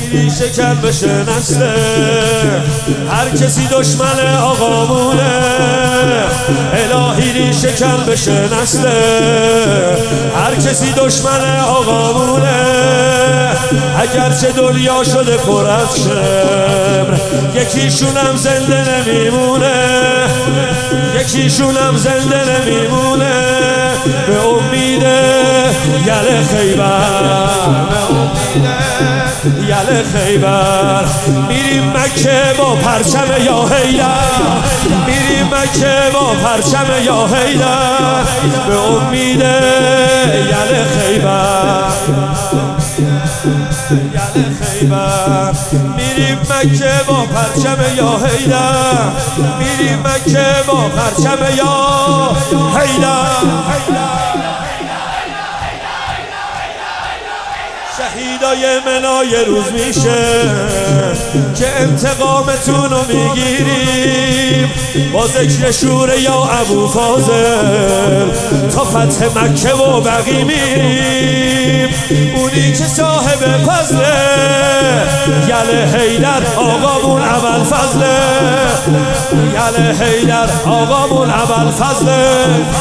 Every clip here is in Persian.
الهی شکن بشه نسله، هر کسی دشمن آقامونه. الهی شکن بشه نسله، هر کسی دشمن آقامونه. اگرچه دنیا شده پر از شمر، یکیشونم زنده نمیمونه، یکیشونم زنده نمیمونه. به امید یل خیبر، به امید یل خیبر میریم مکه با پرچم یا حیدر، میریم مکه با پرچم یا حیدر. به امید یل خیبر، یل خیبر میریم مکه با پرچم یا حیدر، میریم مکه با پرچم یا حیدر. شهیدای منای روز میشه که انتقامتون رو میگیریم، با ذکر شور یا ابو فاضل تا فتح مکه و بقی میریم. اونی که صاحب فضله یل حیدر آقامون اول فضله، یل حیدر آقامون اول فضله.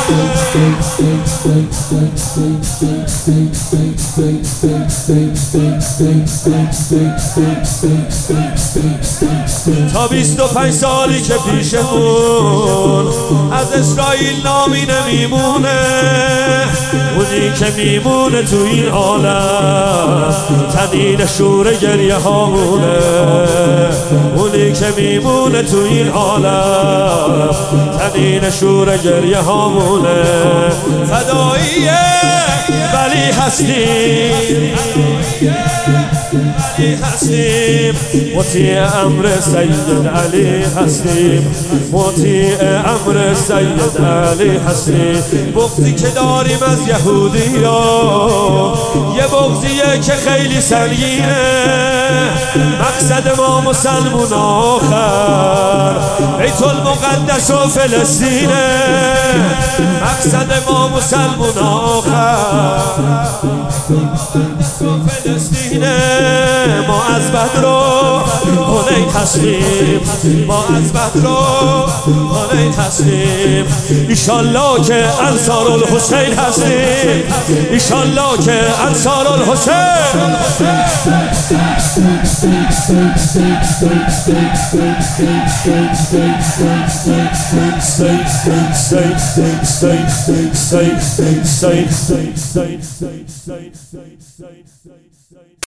تا 25 سالی که پیشمون از اسرائیل نامی نمیمونه، اونی که میمونه تو این عالم تنین شور گریه هامونه، اونی که میمونه تو این عالم تنین شور گریه هامونه. فداییه ولی هستیم، علی هستیم، مطیع امر سید علی هستیم، مطیع امر سید علی هستیم. بغضی که داریم از یهودی ها یه بغضیه که خیلی سنگینه، مقصد ما مسلمون آخر بیت المقدس و فلسطینه، مقصد ما مسلمون آخر فلسطینه. ما از بدر و حنین هستیم، ما از بدر و حنین هستیم. ایشالله که انصار الحسین هستیم، ایشالله که انصار الحسین.